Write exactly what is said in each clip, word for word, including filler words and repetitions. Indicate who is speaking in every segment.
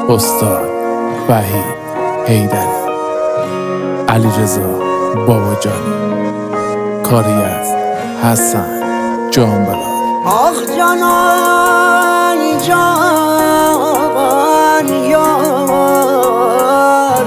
Speaker 1: استاد وحید حیدری، علیرضا باباجانی، کاری از حسن جانبلال.
Speaker 2: آخ جانانی جان یار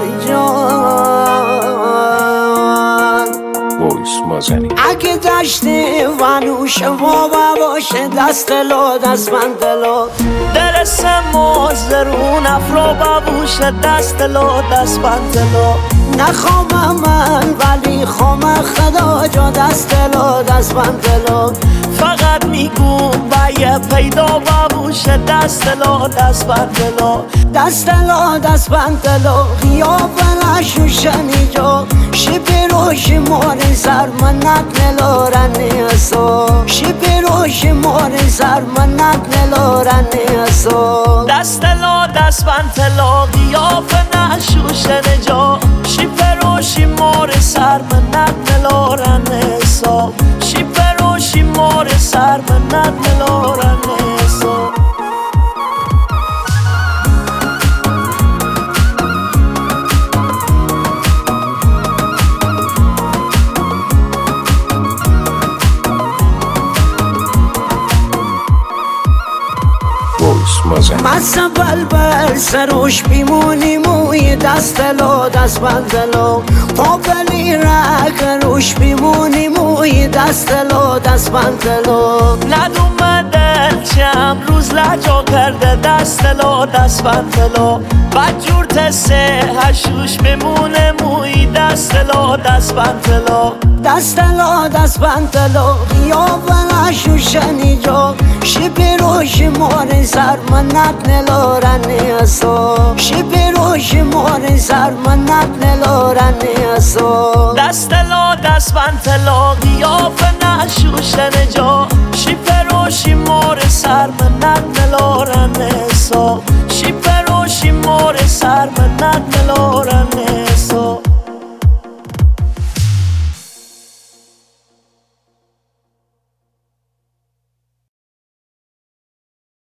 Speaker 2: جان، اگه دشت ونوش بابا باشه دست لو دست من دلو، درس مازرون افرا بابوشه دست لو دست من دلو، نخوام من ولی خوام خدا جا دست لو دست من دلو، فقط میگم باید پیدا بابوشه دست لو دست من دلو، دست لو دست من دلو، غیاب نشوشنی جا شبی روشی ماری سر من نکنلو رنی اسو، شبی روشی ماری سر من نکنلو رنی اسو، دست لو دست من دلو، غیاب نشوشنی جا شبی روشی ماری سر من نکنلو رنی اسو، شبی روشی ماری سر من نکنلو رنی اسو. مزه بلبل سروش بیمونی موی دست لو دست بندلو، پاپلی رک روش بیمونی موی دست لو دست بندلو، ندوم دل چه امروز لجا کرده دست لو دست بندلو، بدجور تسه هشوش بمونه موی دست لو دست بندلو، دست لو دست بندلو، غیاب نشوشنی جا شبی روشی ماری سر من نکنلو رنی اسو، شبی روشی ماری سر من نکنلو رنی اسو، دست لو دست بندلو، غیاب نشوشنی جا شبی روشی ماری سر من نکنلو رنی اسو.